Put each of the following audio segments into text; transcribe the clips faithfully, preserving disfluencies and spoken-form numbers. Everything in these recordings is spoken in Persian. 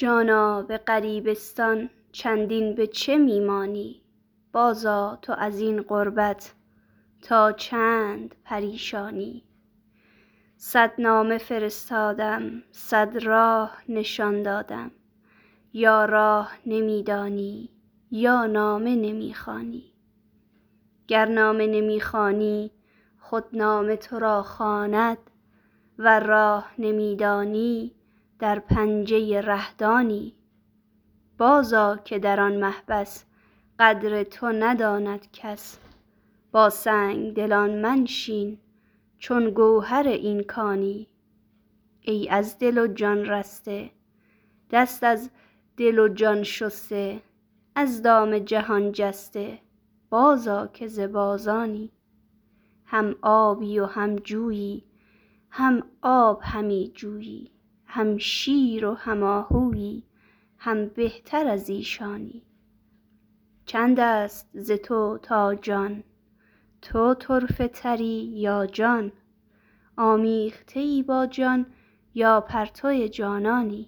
جانا به غریبستان چندین به چه می مانی؟ بازآ تو از این غربت تا چند پریشانی؟ صد نامه فرستادم صد راه نشان دادم، یا راه نمی دانی یا نامه نمی خوانی. گر نامه نمی خوانی خود نامه تو را خواند، ور راه نمی دانی در پنجه ره دانی. بازآ که در آن محبس قدر تو نداند کس، با سنگ دلان منشین چون گوهر این کانی. ای از دل و جان رسته دست از دل و جان شسته، از دام جهان جسته بازآ که ز بازانی. هم آبی و هم جویی هم آب همی جویی، هم شیر و هم آهویی هم بهتر از ایشانی. چند است ز تو تا جان تو طرفه تری یا جان؟ آمیخته ای با جان یا پرتو جانانی؟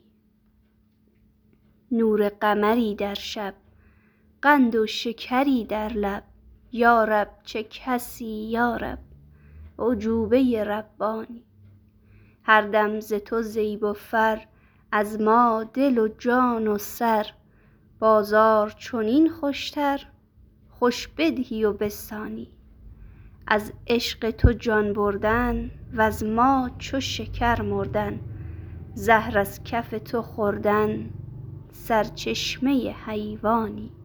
نور قمری در شب قند و شکری در لب، یا رب چه کسی یا رب اعجوبه ربانی. هر دم ز تو زیب و فر از ما دل و جان و سر، بازار چنین خوشتر خوش بدهی و بستانی. از عشق تو جان بردن وز ما چو شکر مردن، زهر از کف تو خوردن سرچشمه حیوانی.